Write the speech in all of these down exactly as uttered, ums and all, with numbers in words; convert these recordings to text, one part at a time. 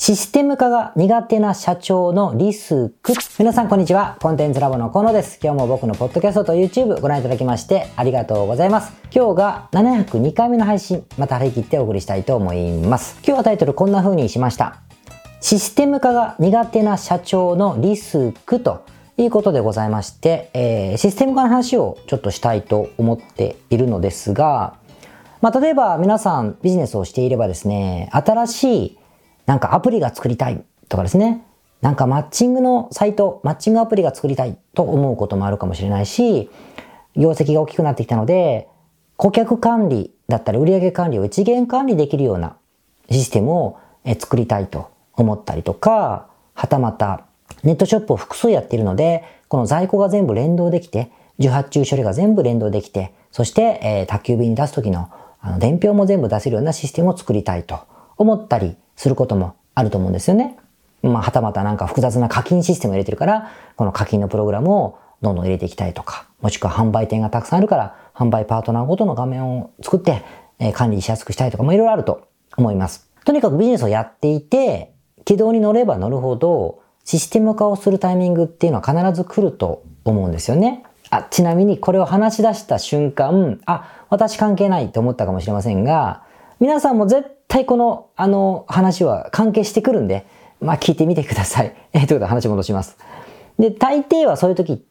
システム化が苦手な社長のリスク。皆さんこんにちは。コンテンツラボの河野です。今日も僕のポッドキャストと YouTube ご覧いただきましてありがとうございます。今日がななひゃくにかいめの配信、また張り切ってお送りしたいと思います。今日はタイトルこんな風にしました。システム化が苦手な社長のリスクということでございまして、えー、システム化の話をちょっとしたいと思っているのですが、まあ、例えば皆さんビジネスをしていればですね、新しいなんかアプリが作りたいとかですね、なんかマッチングのサイト、マッチングアプリが作りたいと思うこともあるかもしれないし、業績が大きくなってきたので、顧客管理だったり売上管理を一元管理できるようなシステムを作りたいと思ったりとか、はたまたネットショップを複数やっているので、この在庫が全部連動できて、受発注処理が全部連動できて、そして、えー、宅急便に出す時のあの伝票も全部出せるようなシステムを作りたいと思ったりすることもあると思うんですよね。まあ、はたまたなんか複雑な課金システムを入れてるから、この課金のプログラムをどんどん入れていきたいとか、もしくは販売店がたくさんあるから、販売パートナーごとの画面を作って、えー、管理しやすくしたいとか、まあ、いろいろあると思います。とにかくビジネスをやっていて、軌道に乗れば乗るほど、システム化をするタイミングっていうのは必ず来ると思うんですよね。あ、ちなみにこれを話し出した瞬間、あ、私関係ないと思ったかもしれませんが、皆さんも絶対この、あの話は関係してくるんで、まあ聞いてみてください。えー、ということで話戻します。で、大抵はそういう時って、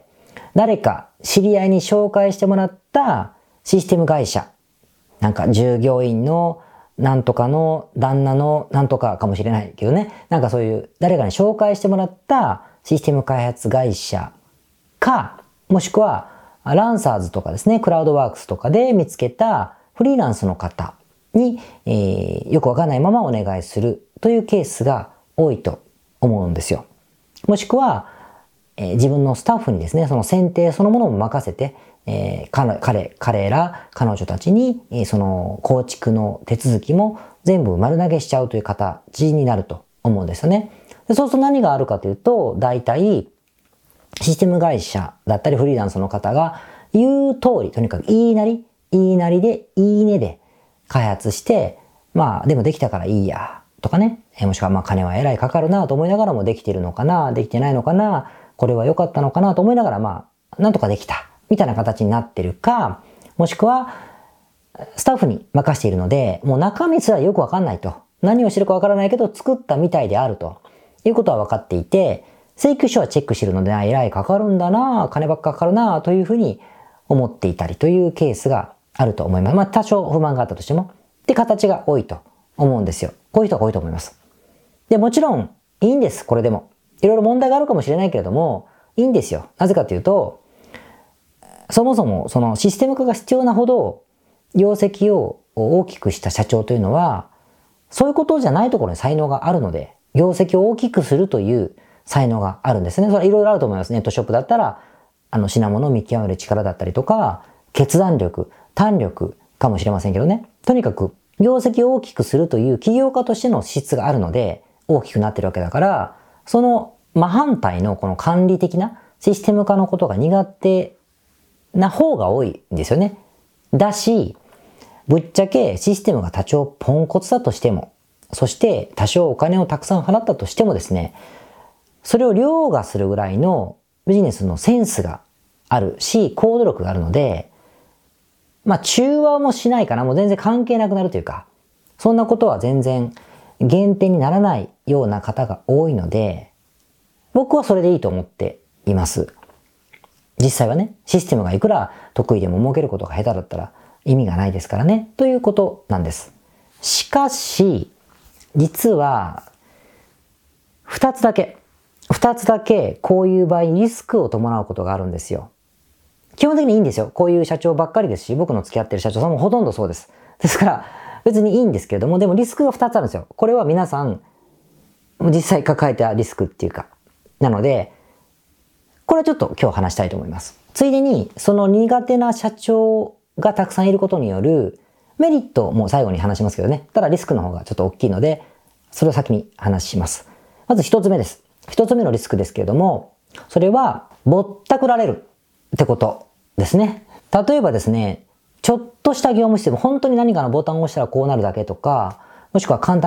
誰か知り合いに紹介してもらったシステム会社、なんか従業員のなんとかの旦那のなんとかかもしれないけどね、なんかそういう誰かに紹介してもらったシステム開発会社か、もしくはランサーズとかですね、クラウドワークスとかで見つけたフリーランスの方に、えー、よくわかんないままお願いするというケースが多いと思うんですよ。もしくは、えー、自分のスタッフにですね、その選定そのものを任せて、えー、彼、彼、彼ら、彼女たちに、えー、その構築の手続きも全部丸投げしちゃうという形になると思うんですよね。で、そうすると何があるかというと、大体、システム会社だったりフリーランスの方が言う通り、とにかく言いなり、言いなりで、言いねで開発して、まあでもできたからいいや、とかね。もしくはまあ金はえらいかかるなと思いながらもできてるのかな、できてないのかな、これは良かったのかなと思いながらまあなんとかできた、みたいな形になってるか、もしくはスタッフに任せているので、もう中身すらよくわかんないと。何をしてるかわからないけど作ったみたいであるということは分かっていて、請求書はチェックしてるので、えらいかかるんだな、金ばっかかかるな、というふうに思っていたりというケースがあると思います。まあ多少不満があったとしても、って形が多いと思うんですよ。こういう人が多いと思います。で、もちろんいいんです、これでも。いろいろ問題があるかもしれないけれども、いいんですよ。なぜかというと、そもそもそのシステム化が必要なほど、業績を大きくした社長というのは、そういうことじゃないところに才能があるので、業績を大きくするという才能があるんですね。それはいろいろあると思います。ネットショップだったら、あの品物を見極める力だったりとか、決断力、胆力かもしれませんけどね。とにかく、業績を大きくするという起業家としての資質があるので、大きくなってるわけだから、その真反対のこの管理的なシステム化のことが苦手な方が多いんですよね。だし、ぶっちゃけシステムが多少ポンコツだとしても、そして多少お金をたくさん払ったとしてもですね、それを凌駕するぐらいのビジネスのセンスがあるし、行動力があるので、まあ中和もしないかな、もう全然関係なくなるというか、そんなことは全然減点にならないような方が多いので、僕はそれでいいと思っています。実際はね、システムがいくら得意でも儲けることが下手だったら意味がないですからね、ということなんです。しかし、実は、二つだけ、二つだけこういう場合にリスクを伴うことがあるんですよ。基本的にいいんですよ。こういう社長ばっかりですし、僕の付き合ってる社長さんもほとんどそうです。ですから、別にいいんですけれども、でもリスクが二つあるんですよ。これは皆さん、実際抱えたリスクっていうか。なので、これはちょっと今日話したいと思います。ついでに、その苦手な社長がたくさんいることによるメリットも最後に話しますけどね。ただリスクの方がちょっと大きいので、それを先に話します。まず一つ目です。一つ目のリスクですけれども、それは、ぼったくられるってことですね。例えばですね、ちょっとした業務システム、本当に何かのボタンを押したらこうなるだけとか、もしくは簡単な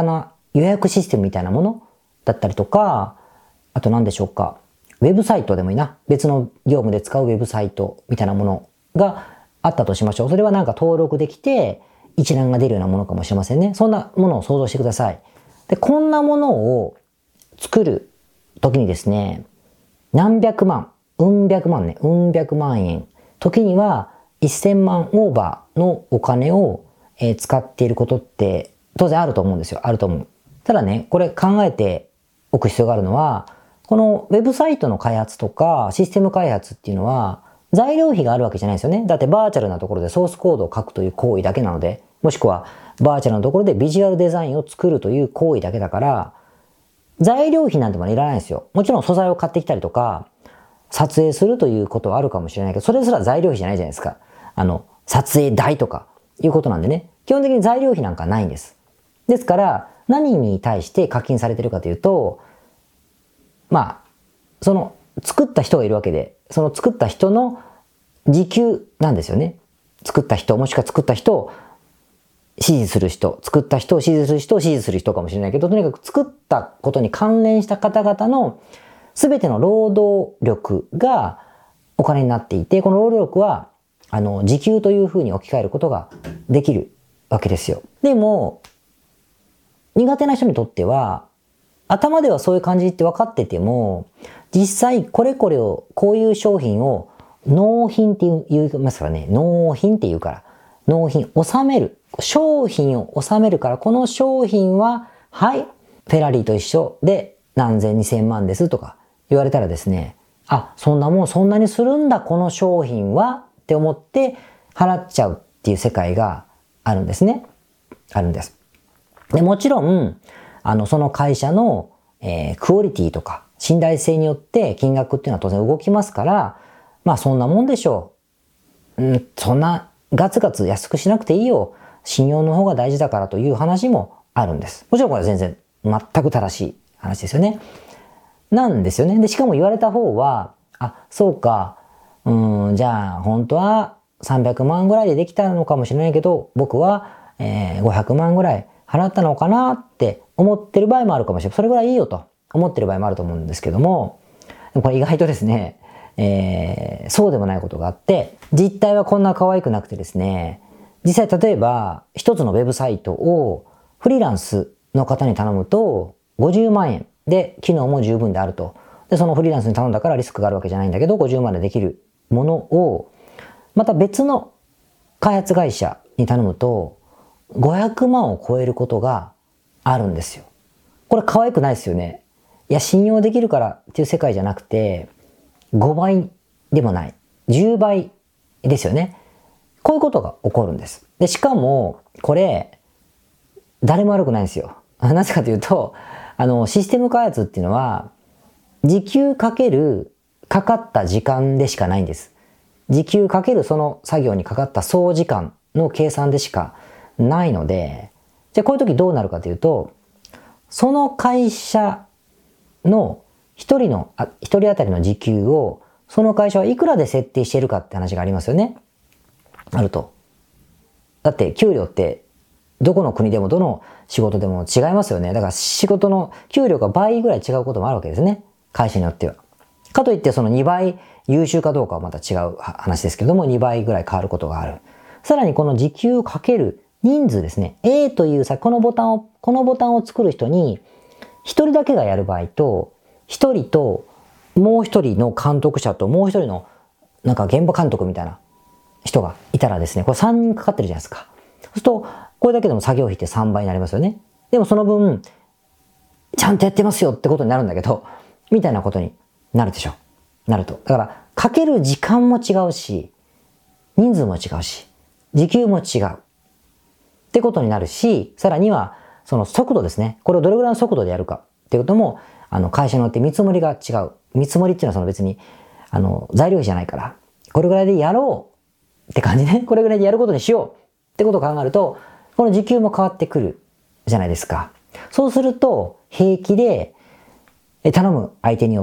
予約システムみたいなものだったりとか、あと何でしょうか。ウェブサイトでもいいな。別の業務で使うウェブサイトみたいなものがあったとしましょう。それはなんか登録できて一覧が出るようなものかもしれませんね。そんなものを想像してください。で、こんなものを作るときにですね、何百万、うん百万ね、うん百万円、時にはせんまんオーバーのお金を、えー、使っていることって当然あると思うんですよ。あると思う。ただね、これ考えておく必要があるのは、このウェブサイトの開発とかシステム開発っていうのは材料費があるわけじゃないですよね。だってバーチャルなところでソースコードを書くという行為だけなので、もしくはバーチャルなところでビジュアルデザインを作るという行為だけだから、材料費なんてもいらないんですよ。もちろん素材を買ってきたりとか、撮影するということはあるかもしれないけど、それすら材料費じゃないじゃないですか。あの、撮影代とかいうことなんでね。基本的に材料費なんかないんです。ですから、何に対して課金されてるかというと、まあ、その作った人がいるわけで、その作った人の時給なんですよね。作った人、もしくは作った人を支持する人、作った人を支持する人を支持する人かもしれないけど、とにかく作ったことに関連した方々の全ての労働力がお金になっていて、この労働力は、あの、時給というふうに置き換えることができるわけですよ。でも、苦手な人にとっては、頭ではそういう感じって分かってても、実際これこれを、こういう商品を納品って言いますからね。納品って言うから。納品、納める。商品を納めるから、この商品は、はい、フェラリーと一緒で何千二千万ですとか言われたらですね、あ、そんなもんそんなにするんだ、この商品はって思って払っちゃうっていう世界があるんですね。あるんです。で、もちろん、あの、その会社の、えー、クオリティとか信頼性によって金額っていうのは当然動きますから、まあそんなもんでしょう。うん、そんなガツガツ安くしなくていいよ。信用の方が大事だからという話もあるんです。もちろんこれは全然全く正しい話ですよね。なんですよね。で、しかも言われた方は、あ、そうか、うーん、じゃあ本当はさんびゃくまんぐらいでできたのかもしれないけど、僕は、えー、ごひゃくまんぐらい払ったのかなって思ってる場合もあるかもしれない。それぐらいいいよと思ってる場合もあると思うんですけども、これ意外とですね、えー、そうでもないことがあって、実態はこんな可愛くなくてですね、実際例えば一つのウェブサイトをフリーランスの方に頼むとごじゅうまんえんで機能も十分であると。で、そのフリーランスに頼んだからリスクがあるわけじゃないんだけど、ごじゅうまんでできるものを、また別の開発会社に頼むとごひゃくまんを超えることがあるんですよ。これ可愛くないですよね。いや、信用できるからっていう世界じゃなくて、ごばいでもない。じゅうばいですよね。こういうことが起こるんです。で、しかも、これ、誰も悪くないんですよ。なぜかというと、あの、システム開発っていうのは、時給かけるかかった時間でしかないんです。時給かけるその作業にかかった総時間の計算でしかないので、じゃあこういう時どうなるかというと、その会社の一人の、あ、一人当たりの時給を、その会社はいくらで設定しているかって話がありますよね。あると。だって給料ってどこの国でもどの仕事でも違いますよね。だから仕事の給料が倍ぐらい違うこともあるわけですね。会社によっては。かといってそのにばい優秀かどうかはまた違う話ですけども、にばいぐらい変わることがある。さらにこの時給をかける人数ですね。A というさ、このボタンを、このボタンを作る人に一人だけがやる場合と、一人ともう一人の監督者ともう一人のなんか現場監督みたいな人がいたらですね、これさんにんかかってるじゃないですか。そうすると、これだけでも作業費ってさんばいになりますよね。でもその分、ちゃんとやってますよってことになるんだけど、みたいなことになるでしょ。なると。だから、かける時間も違うし、人数も違うし、時給も違う。ってことになるし、さらには、その速度ですね。これをどれぐらいの速度でやるかっていうことも、あの、会社によって見積もりが違う。見積もりっていうのはその別に、あの、材料費じゃないから、これぐらいでやろうって感じね。これぐらいでやることにしようってことを考えると、この時給も変わってくるじゃないですか。そうすると、平気で、頼む相手によって、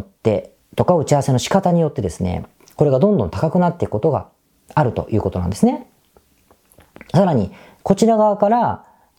とか打ち合わせの仕方によってですね、これがどんどん高くなっていくことがあるということなんですね。さらに、こちら側から、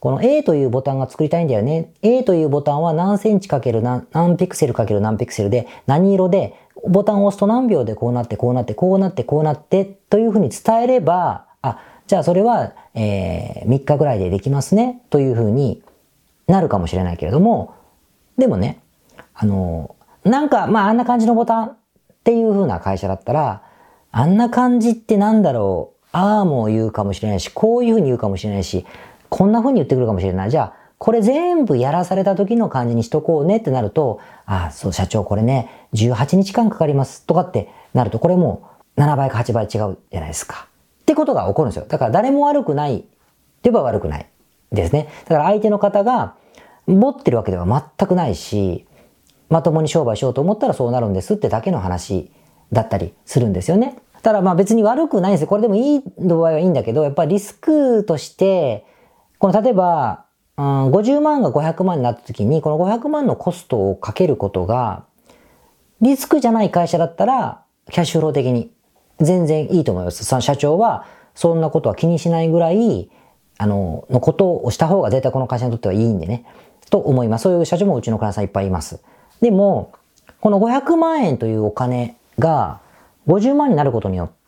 この A というボタンが作りたいんだよね。A というボタンは何センチかける何、何ピクセルかける何ピクセルで、何色で、ボタンを押すと何秒でこうなって、こうなって、こうなって、こうなって、というふうに伝えれば、あ、じゃあそれは、えー、みっかぐらいでできますね、というふうになるかもしれないけれども、でもね、あの、なんか、まああんな感じのボタンっていうふうな会社だったら、あんな感じってなんだろう、ああも言うかもしれないし、こういうふうに言うかもしれないし、こんな風に言ってくるかもしれない。じゃあ、これ全部やらされた時の感じにしとこうねってなると、ああ、そう、社長これね、じゅうはちにちかんかかりますとかってなると、これもうななばいかはちばい違うじゃないですか。ってことが起こるんですよ。だから誰も悪くないって言えば悪くないですね。だから相手の方が持ってるわけでは全くないし、まともに商売しようと思ったらそうなるんですってだけの話だったりするんですよね。ただまあ別に悪くないんですよ。これでもいい場合はいいんだけど、やっぱりリスクとして、この例えば、うん、ごじゅうまんがごひゃくまんになった時に、このごひゃくまんのコストをかけることが、リスクじゃない会社だったら、キャッシュフロー的に全然いいと思います。その社長は、そんなことは気にしないぐらい、あの、のことをした方が絶対この会社にとってはいいんでね。と思います。そういう社長もうちのクライアントさんいっぱいいます。でも、このごひゃくまんえんというお金がごじゅうまんになることによって、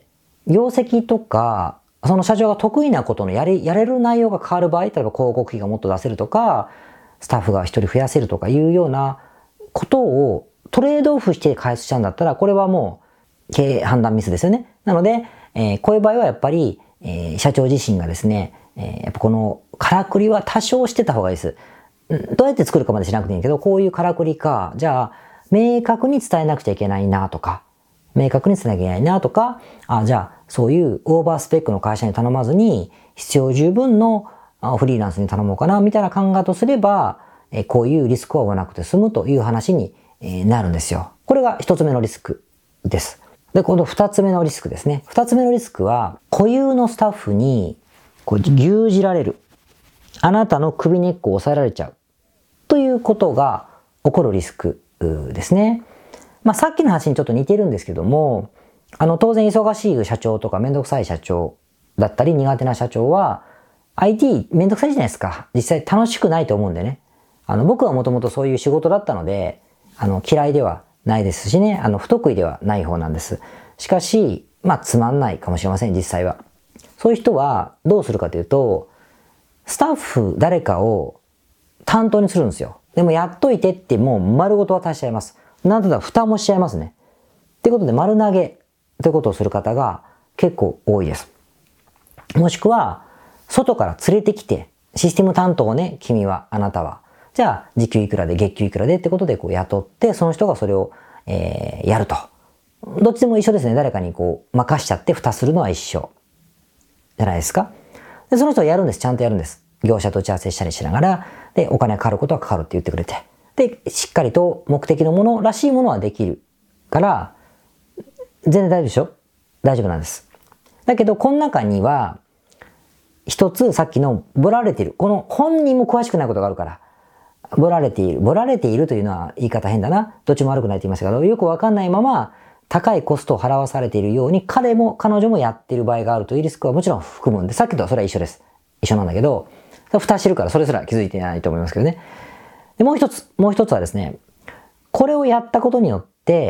業績とか、その社長が得意なことのやれ、やれる内容が変わる場合、例えば広告費がもっと出せるとか、スタッフが一人増やせるとかいうようなことをトレードオフして開発しちゃうんだったら、これはもう経営判断ミスですよね。なので、えー、こういう場合はやっぱり、えー、社長自身がですね、えー、やっぱこのからくりは多少してた方がいいです。どうやって作るかまでしなくていいけど、こういうからくりか、じゃあ、明確に伝えなくちゃいけないなとか、明確に伝えなきゃいけないなとか、あ、じゃあ、そういうオーバースペックの会社に頼まずに、必要十分のフリーランスに頼もうかな、みたいな考えとすれば、こういうリスクを負わなくて済むという話になるんですよ。これが一つ目のリスクです。で、今度二つ目のリスクですね。二つ目のリスクは、固有のスタッフにこう牛耳られる。あなたの首根っこを押さえられちゃう。ということが起こるリスクですね。まあさっきの話にちょっと似てるんですけども、あの当然忙しい社長とかめんどくさい社長だったり苦手な社長は アイティー めんどくさいじゃないですか。実際楽しくないと思うんでね。あの僕はもともとそういう仕事だったので、あの嫌いではないですしね、あの不得意ではない方なんです。しかし、まあつまんないかもしれません、実際は。そういう人はどうするかというと、スタッフ誰かを担当にするんですよ。でもやっといてってもう丸ごと渡しちゃいます。なんとなく蓋もしちゃいますね。ってことで丸投げということをする方が結構多いです。もしくは、外から連れてきて、システム担当をね、君は、あなたは。じゃあ、時給いくらで、月給いくらでってことでこう雇って、その人がそれを、えー、やると。どっちでも一緒ですね。誰かにこう、任しちゃって蓋するのは一緒。じゃないですか。で、その人はやるんです。ちゃんとやるんです。業者と打ち合わせしたりしながら、で、お金がかかることはかかるって言ってくれて。で、しっかりと目的のものらしいものはできるから、全然大丈夫でしょ？大丈夫なんです。だけど、この中には、一つさっきのボラれている。この本人も詳しくないことがあるから。ボラれている。ボラれているというのは言い方変だな。どっちも悪くないと言いましたけど、よくわかんないまま、高いコストを払わされているように、彼も彼女もやっている場合があるというリスクはもちろん含むんで、さっきとはそれは一緒です。一緒なんだけど、蓋してるからそれすら気づいてないと思いますけどね。で、もう一つ、もう一つはですね、これをやったことによって、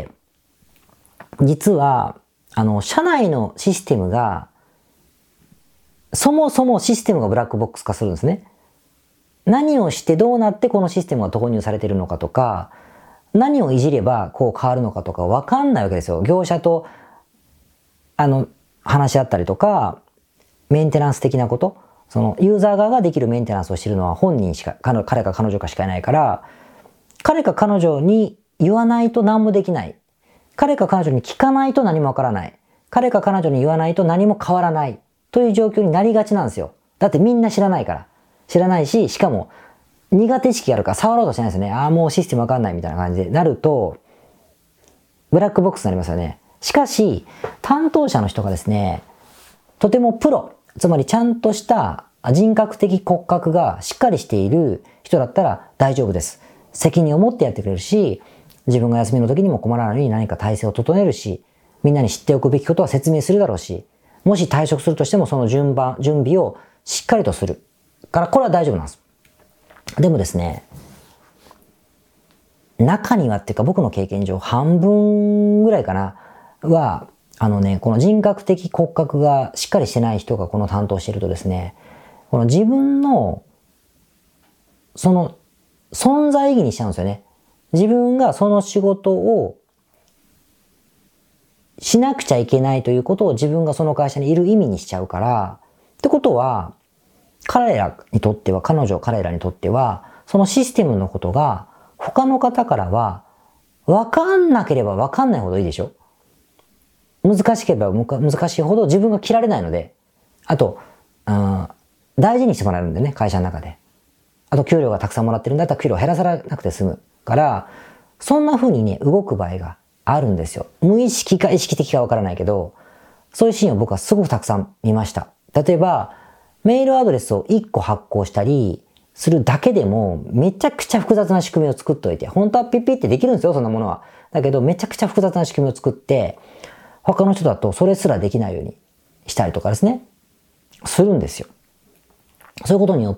実は、あの、社内のシステムが、そもそもシステムがブラックボックス化するんですね。何をしてどうなってこのシステムが投入されているのかとか、何をいじればこう変わるのかとかわかんないわけですよ。業者と、あの、話し合ったりとか、メンテナンス的なこと、そのユーザー側ができるメンテナンスをしているのは本人しか、彼か彼女かしかいないから、彼か彼女に言わないと何もできない。彼か彼女に聞かないと何もわからない。彼か彼女に言わないと何も変わらない。という状況になりがちなんですよ。だってみんな知らないから。知らないし、しかも苦手意識があるから触ろうとしないですよね。ああ、もうシステムわかんないみたいな感じでなると、ブラックボックスになりますよね。しかし、担当者の人がですね、とてもプロ、つまりちゃんとした人格的骨格がしっかりしている人だったら大丈夫です。責任を持ってやってくれるし、自分が休みの時にも困らないように何か体制を整えるし、みんなに知っておくべきことは説明するだろうし、もし退職するとしてもその順番、準備をしっかりとするからこれは大丈夫なんです。でもですね、中にはっていうか僕の経験上半分ぐらいかなは、あのね、この人格的骨格がしっかりしてない人がこの担当してるとですね、この自分のその存在意義にしちゃうんですよね。自分がその仕事をしなくちゃいけないということを自分がその会社にいる意味にしちゃうから、ってことは、彼らにとっては、彼女彼らにとっては、そのシステムのことが他の方からは分かんなければ分かんないほどいいでしょ。難しければ難しいほど自分が切られないので、あと、うん、大事にしてもらえるんでね、会社の中で。あと給料がたくさんもらってるんだったら給料減らさなくて済むから、そんな風にね、動く場合があるんですよ。無意識か意識的かわからないけど、そういうシーンを僕はすごくたくさん見ました。例えば、メールアドレスをいっこ発行したりするだけでも、めちゃくちゃ複雑な仕組みを作っておいて、本当はピッピってできるんですよ、そんなものは。だけど、めちゃくちゃ複雑な仕組みを作って、他の人だとそれすらできないようにしたりとかですね、するんですよ。そういうことによって、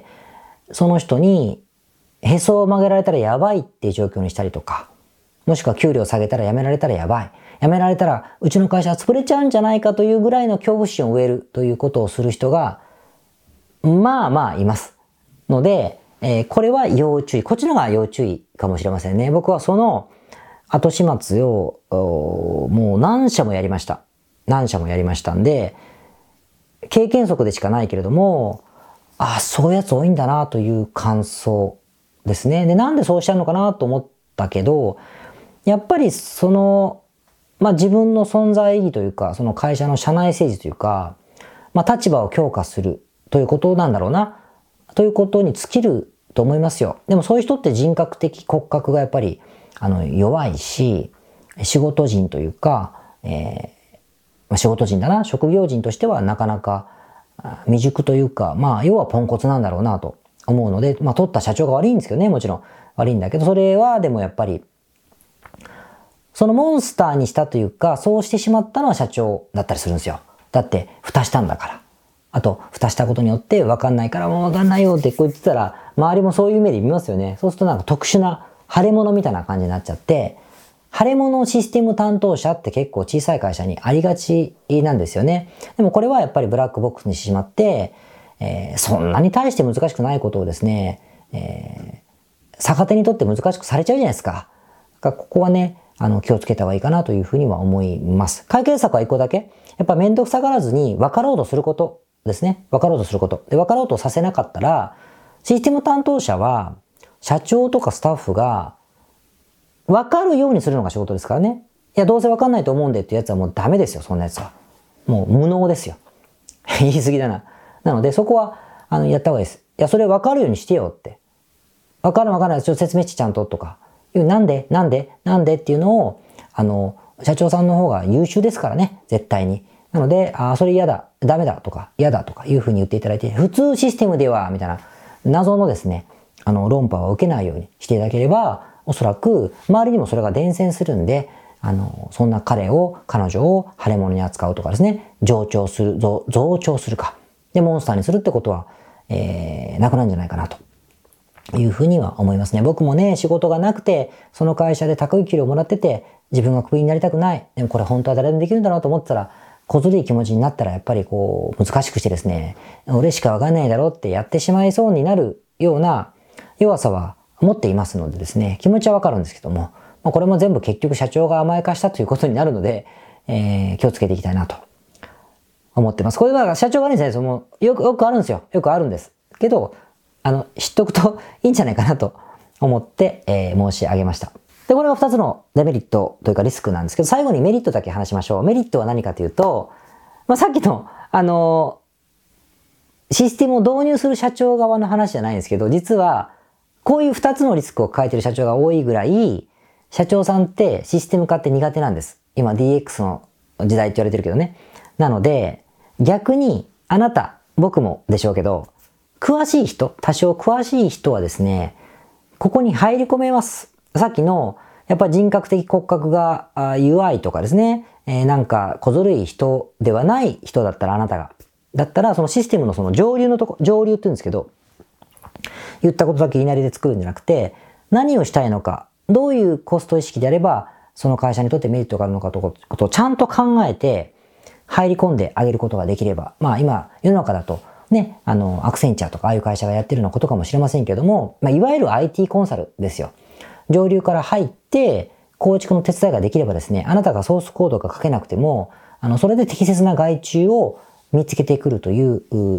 その人にへそを曲げられたらやばいっていう状況にしたりとか、もしくは給料下げたら辞められたらやばい。辞められたらうちの会社は潰れちゃうんじゃないかというぐらいの恐怖心を植えるということをする人が、まあまあいます。ので、えー、これは要注意。こっちの方が要注意かもしれませんね。僕はその後始末をもう何社もやりました。何社もやりましたんで、経験則でしかないけれども、ああ、そういうやつ多いんだなという感想ですね。で、なんでそうしちゃうのかなと思ったけど、やっぱりその、まあ自分の存在意義というか、その会社の社内政治というか、まあ立場を強化するということなんだろうな、ということに尽きると思いますよ。でもそういう人って人格的骨格がやっぱり、あの、弱いし、仕事人というか、えー、仕事人だな、職業人としてはなかなか未熟というか、まあ、要はポンコツなんだろうなと思うので、まあ、取った社長が悪いんですけどね、もちろん。悪いんだけど、それはでもやっぱり、そのモンスターにしたというか、そうしてしまったのは社長だったりするんですよ。だって、蓋したんだから。あと、蓋したことによって分かんないからもう分かんないよってこう言ってたら、周りもそういう目で見ますよね。そうするとなんか特殊な腫れ物みたいな感じになっちゃって、腫れ物システム担当者って結構小さい会社にありがちなんですよね。でもこれはやっぱりブラックボックスにしてしまって、えー、そんなに大して難しくないことをですね、えー、逆手にとって難しくされちゃうじゃないですか。だからここはね、あの気をつけた方がいいかなというふうには思います。解決策は一個だけ。やっぱ面倒くさがらずに分かろうとすることですね。分かろうとすること。で、分かろうとさせなかったら、システム担当者は社長とかスタッフが分かるようにするのが仕事ですからね。いや、どうせ分かんないと思うんでっていうやつはもうダメですよ、そんなやつは。もう無能ですよ。言い過ぎだな。なので、そこは、あの、やった方がいいです。いや、それ分かるようにしてよって。分かる分かんない。ちょっと説明してちゃんととか。いう、なんでなんでなんでっていうのを、あの、社長さんの方が優秀ですからね、絶対に。なので、ああ、それ嫌だ、ダメだとか、嫌だとかいうふうに言っていただいて、普通システムでは、みたいな、謎のですね、あの、論破を受けないようにしていただければ、おそらく、周りにもそれが伝染するんで、あの、そんな彼を、彼女を腫れ物に扱うとかですね、増長する、増、増長するか。で、モンスターにするってことは、えー、なくなるんじゃないかなと。いうふうには思いますね。僕もね、仕事がなくて、その会社で高い給料をもらってて、自分がクビになりたくない。でもこれ本当は誰でもできるんだろうと思ってたら、小ずるい気持ちになったらやっぱりこう、難しくしてですね、俺しかわかんないだろうってやってしまいそうになるような弱さは持っていますのでですね、気持ちはわかるんですけども、まあ、これも全部結局社長が甘やかしたということになるので、えー、気をつけていきたいなと思ってます。これは社長がですね、その、よく、よくあるんですよ。よくあるんです。けど、あの、知っとくといいんじゃないかなと思って、えー、申し上げました。で、これがふたつのデメリットというかリスクなんですけど、最後にメリットだけ話しましょう。メリットは何かというと、まあ、さっきの、あのー、システムを導入する社長側の話じゃないんですけど、実は、こういうふたつのリスクを抱えている社長が多いぐらい、社長さんってシステム化って苦手なんです。今 ディーエックス の時代って言われてるけどね。なので、逆に、あなた、僕もでしょうけど、詳しい人、多少詳しい人はですね、ここに入り込めます。さっきの、やっぱり人格的骨格が弱いとかですね、えー、なんか小ずるい人ではない人だったらあなたが、 だったら、そのシステムのその上流のとこ、上流って言うんですけど、言ったことだけ言いなりで作るんじゃなくて、何をしたいのか、どういうコスト意識であれば、その会社にとってメリットがあるのかということをちゃんと考えて、入り込んであげることができれば、まあ今、世の中だと、ね、あの、アクセンチャーとかああいう会社がやってるようなことかもしれませんけども、まあいわゆる アイティー コンサルですよ。上流から入って、構築の手伝いができればですね、あなたがソースコードが書けなくても、あの、それで適切な外注を見つけてくるという、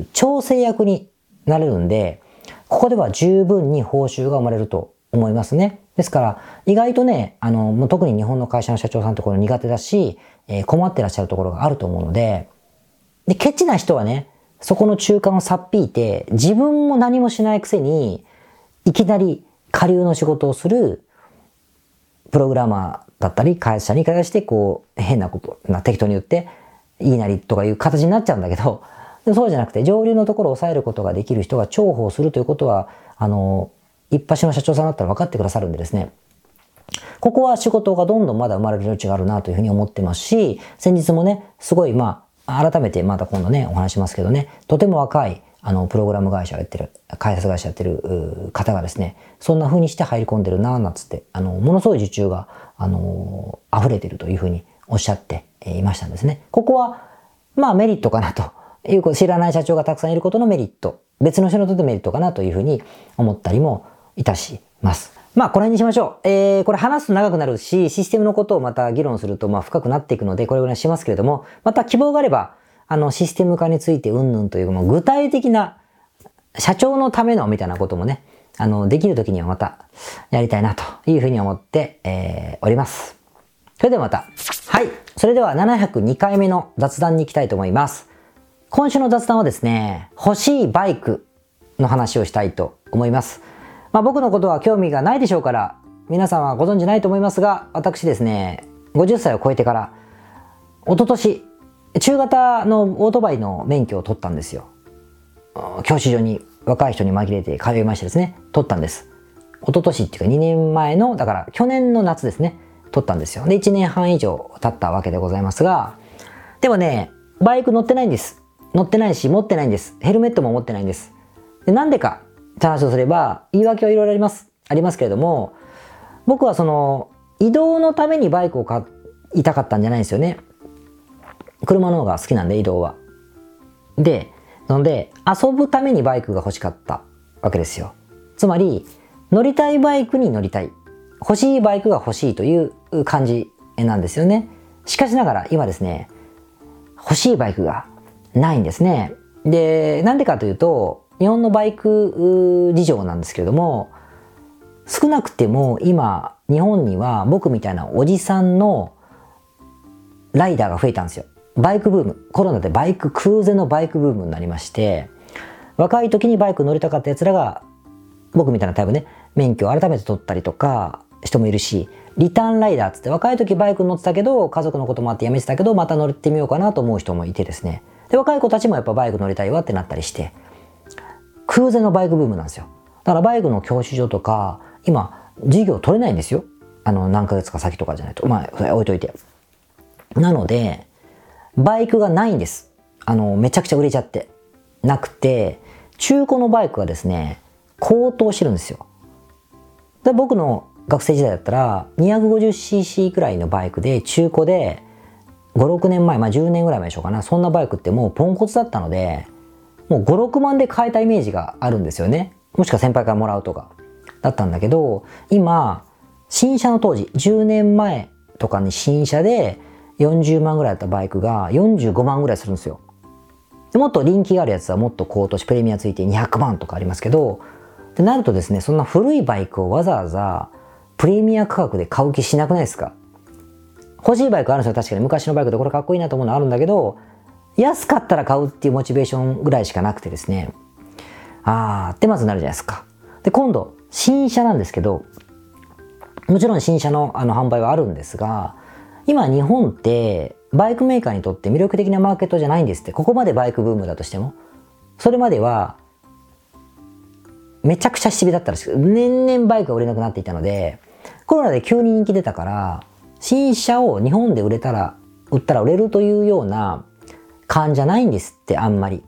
調整役になれるんで、ここでは十分に報酬が生まれると思いますね。ですから、意外とね、あの、もう特に日本の会社の社長さんってこれ苦手だし、えー、困ってらっしゃるところがあると思うので、で、ケチな人はね、そこの中間をさっぴいて、自分も何もしないくせに、いきなり下流の仕事をする、プログラマーだったり、会社に対してこう、変なこと、な適当に言って、いいなりとかいう形になっちゃうんだけど、そうじゃなくて、上流のところを抑えることができる人が重宝するということは、あの、一発の社長さんだったら分かってくださるんでですね、ここは仕事がどんどんまだ生まれる余地があるなというふうに思ってますし、先日もね、すごい、まあ、改めてまた今度ね、お話しますけどね、とても若い、あの、プログラム会社をやってる、開発会社やってる方がですね、そんな風にして入り込んでるなぁなんつって、あの、ものすごい受注が、あの、溢れてるというふうにおっしゃっていましたんですね。ここは、まあメリットかなということ、知らない社長がたくさんいることのメリット、別の人にとってメリットかなというふうに思ったりもいたします。まあこれにしましょう。えー、これ話すと長くなるし、システムのことをまた議論するとまあ深くなっていくので、これぐらいしますけれども、また希望があれば、あのシステム化についてうんぬんという、もう具体的な社長のためのみたいなこともね、あの、できるときにはまたやりたいなというふうに思って、えー、おります。それではまた。はい。それではななひゃくにかいめの雑談に行きたいと思います。今週の雑談はですね、欲しいバイクの話をしたいと思います。まあ僕のことは興味がないでしょうから、皆さんはご存知ないと思いますが、私ですね、ごじゅっさいを超えてから、一昨年、中型のオートバイの免許を取ったんですよ。教習所に若い人に紛れて通いましてですね、取ったんです。一昨年っていうかにねんまえの、だから去年の夏ですね、取ったんですよ。で、いちねんはん以上経ったわけでございますが、でもね、バイク乗ってないんです。乗ってないし、持ってないんです。ヘルメットも持ってないんです。で、なんでかって話をすれば、言い訳はいろいろあります。ありますけれども、僕はその、移動のためにバイクを買いたかったんじゃないんですよね。車の方が好きなんで、移動は。で、なので、遊ぶためにバイクが欲しかったわけですよ。つまり、乗りたいバイクに乗りたい。欲しいバイクが欲しいという感じなんですよね。しかしながら、今ですね、欲しいバイクがないんですね。で、なんでかというと、日本のバイク事情なんですけれども、少なくても今、日本には僕みたいなおじさんのライダーが増えたんですよ。バイクブーム。コロナでバイク、空前のバイクブームになりまして、若い時にバイク乗りたかった奴らが、僕みたいなタイプね、免許を改めて取ったりとか、人もいるし、リターンライダーっつって若い時バイク乗ってたけど、家族のこともあってやめてたけど、また乗ってみようかなと思う人もいてですね。で、若い子たちもやっぱバイク乗りたいわってなったりして、空前のバイクブームなんですよ。だからバイクの教習所とか、今、授業取れないんですよ。あの、何ヶ月か先とかじゃないと。まあ、置いといて。なので、バイクがないんです。あの、めちゃくちゃ売れちゃって。なくて、中古のバイクがですね、高騰してるんですよ。で、僕の学生時代だったら、にひゃくごじゅっシーシー くらいのバイクで、中古で、ご、ろくねんまえ、まあじゅうねんぐらい前でしょうかな。そんなバイクってもうポンコツだったので、もうご、ろくまんで買えたイメージがあるんですよね。もしくは先輩からもらうとか。だったんだけど、今、新車の当時、じゅうねんまえとかに新車でよんじゅうまんぐらいだったバイクがよんじゅうごまんぐらいするんですよ。でもっと人気があるやつはもっと高騰し、プレミアついてにひゃくまんとかありますけど、ってなるとですね、そんな古いバイクをわざわざプレミア価格で買う気しなくないですか？欲しいバイクあるんですよ。確かに昔のバイクでこれかっこいいなと思うのあるんだけど、安かったら買うっていうモチベーションぐらいしかなくてですね、あーってまずなるじゃないですか。で、今度、新車なんですけど、もちろん新車のあの販売はあるんですが、今日本ってバイクメーカーにとって魅力的なマーケットじゃないんですって。ここまでバイクブームだとしても。それまでは、めちゃくちゃ七尾だったらしく、年々バイクが売れなくなっていたので、コロナで急に人気出たから、新車を日本で売れたら、売ったら売れるというような感じじゃないんですって、あんまり。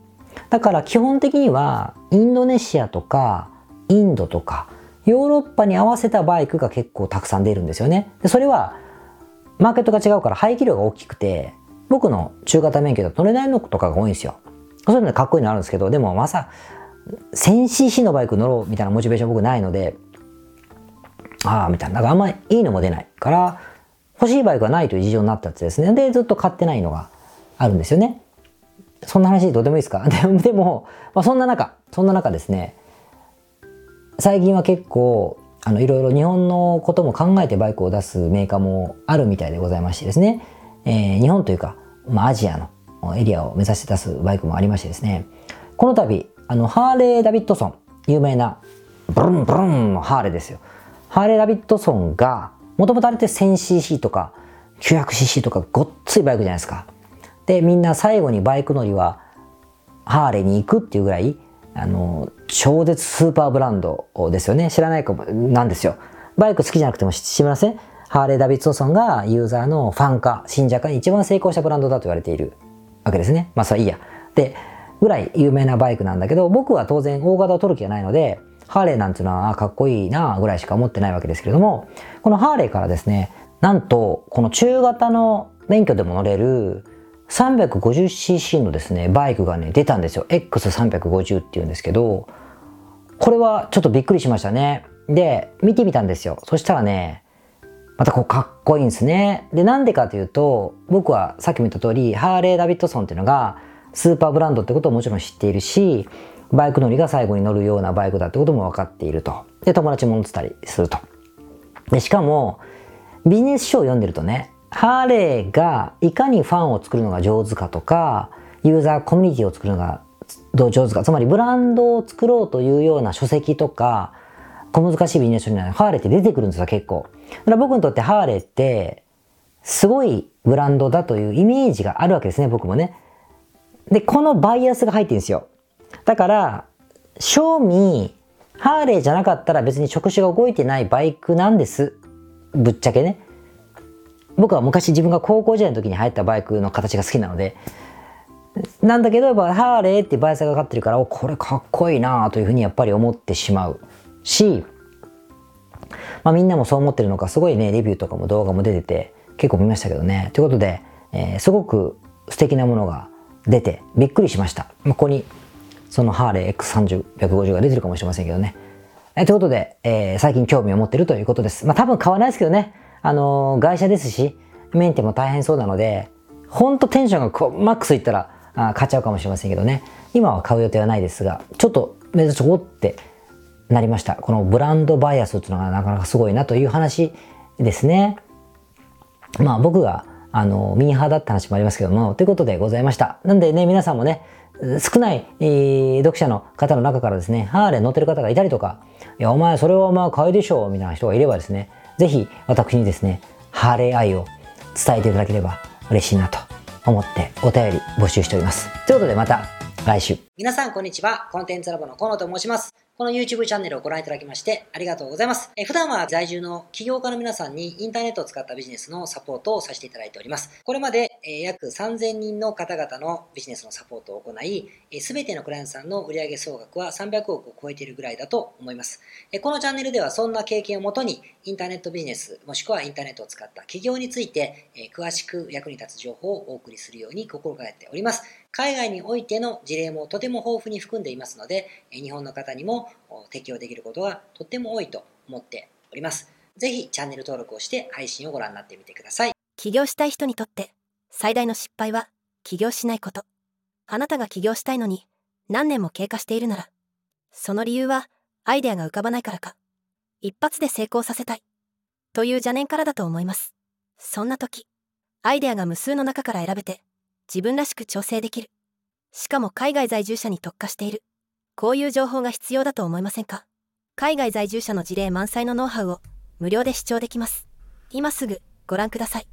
だから基本的にはインドネシアとかインドとかヨーロッパに合わせたバイクが結構たくさん出るんですよね。でそれはマーケットが違うから排気量が大きくて、僕の中型免許だと乗れないのとかが多いんですよ。そういうのでかっこいいのあるんですけど、でもまさ せんシーシー のバイク乗ろうみたいなモチベーション僕ないので、ああみたいな、だからあんまりいいのも出ないから欲しいバイクがないという事情になったってですね。でずっと買ってないのがあるんですよね。そんな話どうでもいいですか？でも、でもまあ、そんな中そんな中ですね、最近は結構あのいろいろ日本のことも考えてバイクを出すメーカーもあるみたいでございましてですね、えー、日本というか、まあ、アジアのエリアを目指して出すバイクもありましてですね、この度あのハーレー・ダビッドソン、有名なブルンブルンのハーレーですよ。ハーレー・ダビッドソンがもともとあれって せんシーシー とか きゅうひゃくシーシー とかごっついバイクじゃないですか。でみんな最後にバイク乗りはハーレーに行くっていうぐらいあの超絶スーパーブランドですよね。知らないかもなんですよ。バイク好きじゃなくても知りません？ハーレー・ダビッドソンがユーザーのファン化、信者化に一番成功したブランドだと言われているわけですね。まあそれはいいや。でぐらい有名なバイクなんだけど、僕は当然大型を取る気がないので、ハーレーなんていうのはかっこいいなぐらいしか思ってないわけですけれども、このハーレーからですね、なんとこの中型の免許でも乗れる さんびゃくごじゅうシーシー のですねバイクがね出たんですよ。 エックスさんびゃくごじゅう っていうんですけど、これはちょっとびっくりしましたね。で見てみたんですよ。そしたらねまたこうかっこいいんですね。でなんでかというと、僕はさっきも言った通りハーレー・ダビッドソンっていうのがスーパーブランドってことをもちろん知っているし、バイク乗りが最後に乗るようなバイクだってことも分かっていると。で友達も乗ってたりすると。でしかもビジネス書を読んでるとね、ハーレーがいかにファンを作るのが上手かとか、ユーザーコミュニティを作るのがどう上手か、つまりブランドを作ろうというような書籍とか小難しいビジネス書にはハーレーって出てくるんですよ結構。だから僕にとってハーレーってすごいブランドだというイメージがあるわけですね、僕もね。でこのバイアスが入ってるんですよ。だから正味ハーレーじゃなかったら別に触手が動いてないバイクなんです、ぶっちゃけね。僕は昔自分が高校時代の時に流行ったバイクの形が好きなのでなんだけど、やっぱハーレーっていうバイアスがかかってるから、おこれかっこいいなというふうにやっぱり思ってしまうし、まあ、みんなもそう思ってるのか、すごいねレビューとかも動画も出てて結構見ましたけどね。ということで、えー、すごく素敵なものが出てびっくりしました。ここにそのハーレー エックスさんびゃくごじゅう が出てるかもしれませんけどね。えー、ということで、えー、最近興味を持ってるということです。まあ多分買わないですけどね。あのー、外車ですしメンテも大変そうなので、ほんとテンションがこうマックスいったらあ買っちゃうかもしれませんけどね。今は買う予定はないですが、ちょっと珍しくおってなりました。このブランドバイアスっていうのがなかなかすごいなという話ですね。まあ僕があのミーハーだった話もありますけども、ということでございました。なんでね、皆さんもね、少ない、えー、読者の方の中からですね、ハーレー乗ってる方がいたりとか、いやお前それはまあ買いでしょうみたいな人がいればですね、ぜひ私にですね、ハーレー愛を伝えていただければ嬉しいなと思ってお便り募集しております。ということでまた来週。皆さんこんにちは。コンテンツラボの河野と申します。この YouTube チャンネルをご覧いただきましてありがとうございます。え普段は在住の起業家の皆さんにインターネットを使ったビジネスのサポートをさせていただいております。これまでえ約さんぜんにんの方々のビジネスのサポートを行い、すべてのクライアントさんの売上総額はさんびゃくおくを超えているぐらいだと思います。このチャンネルではそんな経験をもとにインターネットビジネスもしくはインターネットを使った起業について詳しく役に立つ情報をお送りするように心がけております。海外においての事例もとても豊富に含んでいますので、日本の方にも適用できることがとっても多いと思っております。ぜひチャンネル登録をして配信をご覧になってみてください。 起業したい人にとって最大の失敗は起業しないこと。あなたが起業したいのに何年も経過しているなら、その理由はアイデアが浮かばないからか、一発で成功させたいという邪念からだと思います。そんな時、アイデアが無数の中から選べて自分らしく調整できる。しかも海外在住者に特化している。こういう情報が必要だと思いませんか？海外在住者の事例満載のノウハウを無料で視聴できます。今すぐご覧ください。